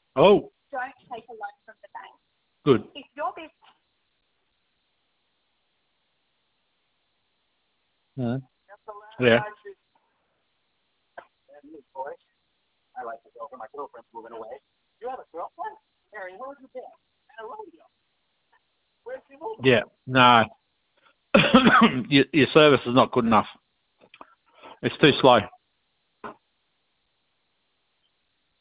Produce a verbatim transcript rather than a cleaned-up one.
Oh, Don't take a loan from the bank. good. If your business Yeah. Yeah. I like the girlfriend. My girlfriend's moving away. You have a girlfriend? Mary, where have you been? At a rodeo. Where's she moving? Yeah. No. your, your service is not good enough. It's too slow.